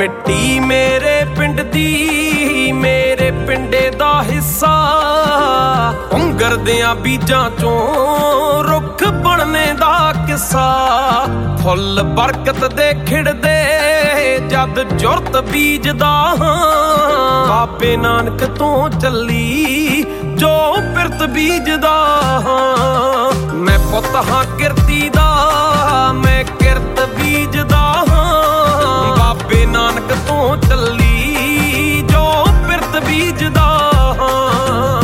ਮਿੱਟੀ ਮੇਰੇ ਪਿੰਡ ਦੀ, ਮੇਰੇ ਪਿੰਡੇ ਦਾ ਹਿੱਸਾ। ਉਂਗਰਦਿਆਂ ਬੀਜਾਂ ਚੋਂ ਰੁੱਖ ਬਣਨੇ ਦਾ ਕਿੱਸਾ। ਫੁੱਲ ਬਰਕਤ ਦੇ ਖਿੜਦੇ ਜਦ ਜੁਰਤ ਬੀਜਦਾ ਹਾਂ। ਬਾਬੇ ਨਾਨਕ ਤੋਂ ਚੱਲੀ ਜੋ ਪਿਰਤ ਬੀਜਦਾ ਹਾਂ। ਮੈਂ ਪੁੱਤ ਹਾਂ ਕਿਰਤੀ ਦਾ, ਮੈਂ ਕਿਰਤ ਬੀਜਦਾ ਹਾਂ। ਬਾਬੇ ਨਾਨਕ ਤੋਂ ਚੱਲੀ ਜੋ ਪਿਰਤ ਬੀਜਦਾ ਹਾਂ।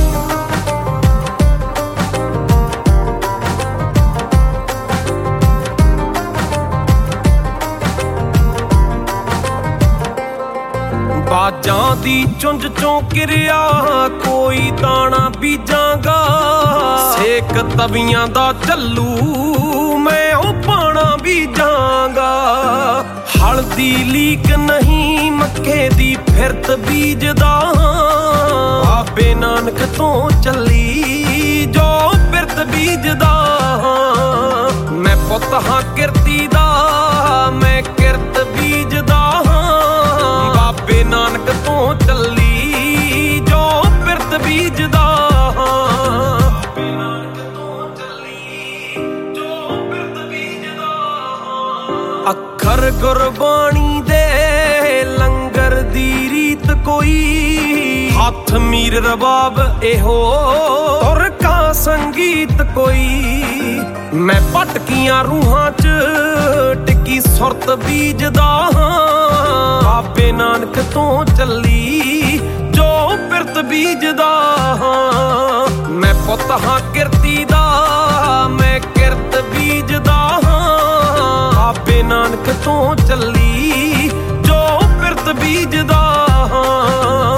ਬਾਜਾਂ ਦੀ ਚੁੰਝ ਚੋਂ ਕਿਰਿਆ ਕੋਈ ਦਾਣਾ ਬੀਜਾਂਗਾ। ਸੇਕ ਤਵੀਆਂ ਦਾ ਚੱਲੂ ਮੈਂ ਉਹ ਪਾਣਾ ਬੀਜਾਂਗਾ। ਹਲਦੀ ਲੀਕ ਨਹੀਂ ਮੱਕੇ ਦੀ ਫਿਰਤ ਬੀਜਦਾ। ਬਾਬੇ ਨਾਨਕ ਤੋਂ ਚੱਲੀ ਜੋ ਫਿਰਤ ਬੀਜਦਾ। ਮੈਂ ਪੁੱਤ ਹਾਂ ਕਿਰਤੀ ਦਾ, ਮੈਂ ਕਿਰਤ ਬੀਜਦਾ। ਬਾਬੇ ਨਾਨਕ ਤੋਂ ਚੱਲੀ ਜੋ ਪਿਰਤ ਬੀਜਦਾ। ਬਾਬੇ ਨਾਨਕ ਤੋਂ ਚੱਲੀ ਜੋ ਪਿਰਤ ਬੀਜਦਾ। ਅੱਖਰ ਗੁਰਬਾਣੀ ਦੇ ਲੰਗਰ ਦੀ ਰੀਤ ਕੋਈ। ਹੱਥ ਮੀਰ ਰਬਾਬ ਇਹੋ ਤੁਰ ਕਾ ਸੰਗੀਤ ਕੋਈ। ਮੈਂ ਭਟਕੀਆਂ ਰੂਹਾਂ 'ਚ ਟਿੱਕੀ ਸੁਰਤ ਬੀਜਦਾ ਹਾਂ। ਬਾਬੇ ਨਾਨਕ ਤੋਂ ਚੱਲੀ ਜੋ ਪਿਰਤ ਬੀਜਦਾ ਹਾਂ। ਮੈਂ ਪੁੱਤ ਹਾਂ ਕਿਰਤੀ ਦਾ, ਮੈਂ ਕਿਰਤ ਬੀਜਦਾ ਹਾਂ। ਬਾਬੇ ਨਾਨਕ ਤੋਂ ਚੱਲੀ ਜੋ ਪਿਰਤ ਬੀਜਦਾ ਹਾਂ।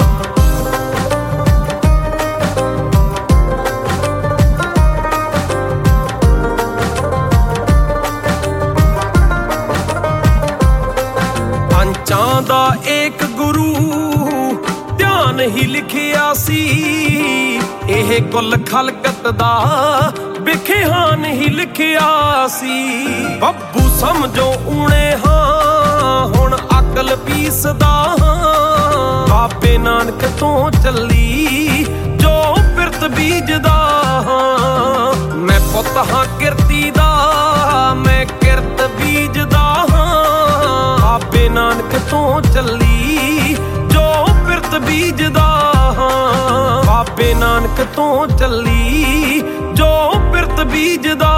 ਪੰਚਾਂ ਦਾ ਏਕ ਗੁਰੂ ਧਿਆਨ ਹੀ ਲਿਖਿਆ ਸੀ। ਇਹ ਕੁੱਲ ਖਲਕਤ ਦਾ ਵਿਖਿਆਨ ਹੀ ਲਿਖਿਆ ਸੀ। ਬੱਬੂ ਸਮਝੋ ਊਣੇ ਹਾਂ ਹੁਣ ਅਕਲ ਪੀਸਦਾ ਹਾਂ। ਬਾਬੇ ਨਾਨਕ ਤੋਂ ਚੱਲੀ ਜੋ ਪਿਰਤ ਬੀਜਦਾ ਹਾਂ। ਮੈਂ ਪੁੱਤ ਹਾਂ ਕਿਰਤੀ ਦਾ, ਮੈਂ ਕਿਰਤ ਬੀਜਦਾ ਹਾਂ। ਬਾਬੇ ਨਾਨਕ ਤੋਂ ਚੱਲੀ ਜੋ ਪਿਰਤ ਬੀਜਦਾ ਹਾਂ। ਬਾਬੇ ਨਾਨਕ ਤੋਂ ਚੱਲੀ ਜੋ ਪਿਰਤ ਬੀਜਦਾ